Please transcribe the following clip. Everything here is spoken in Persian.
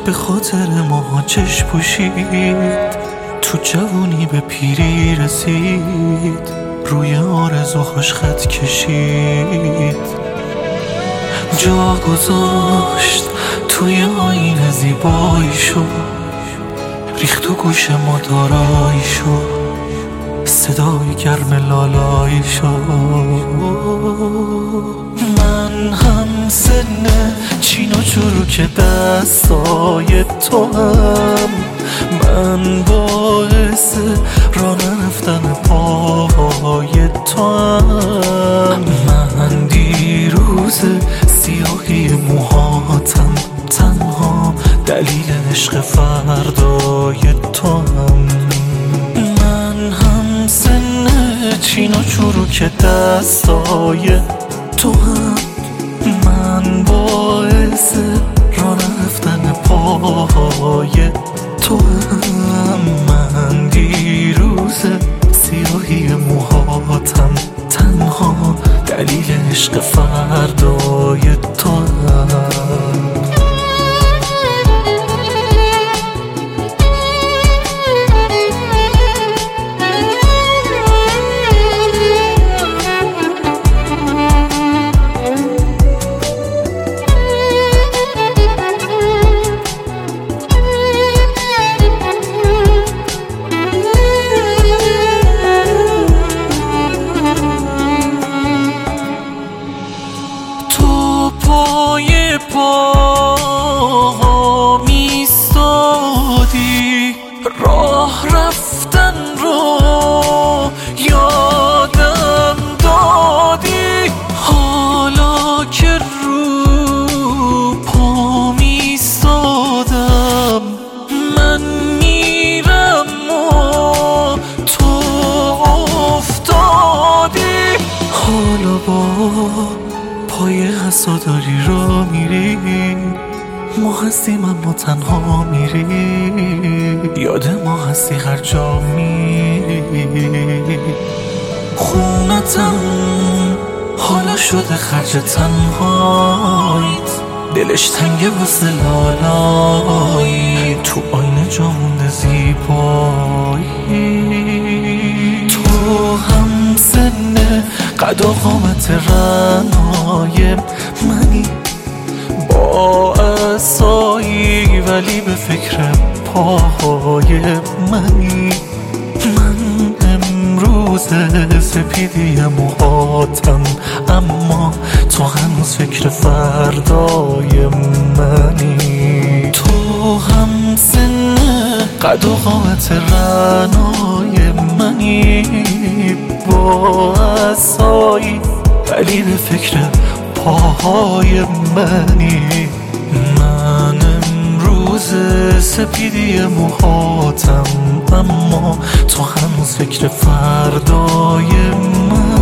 به خاطر ما چشم پوشید، تو جوونی به پیری رسید، روی آرزوهاش خط کشید، جا گذاشت توی آینه زیباییشو، ریخت تو گوش ما داراییشو، صدای گرم لالاییشو. من هم سن چین و چروک دستای تو هم، من باعث راه نرفتن پاهای تو هم، من دیروز سیاهی موهاتم، تنها دلیل عشق فردای تو هم. من هم سن چین و چروک دستای تو هم، من باعث راه رفتن پاهای تو هم، من دیروز سیاهی موهاتم، تنها دلیل عشق فردای تو هم. پای پا میستادی، راه رفتن رو یادم دادی، حالا که رو پا میستادم، من میرم و تو افتادی، حالا با پای حساداری را میری، ما هستیم اما تنها میری، یاد ما هستی هر جا میری. خونتم حالا شده خرج تنهاییت، دلش تنگه واسه لالایی، تو آینه جا مونده زیبایی. تو هم سن قد و قامت رنای منی، با عصایی ولی به فکر پاهای منی، من امروز سپیدی موهاتم، اما تو هنوز فکر فردای منی. تو هم سن قد و قامت رنای منی، با عصایی ولی به فکر پاهای منی، من امروز سپیدی موهاتم، اما تو هنوز فکر فردای من.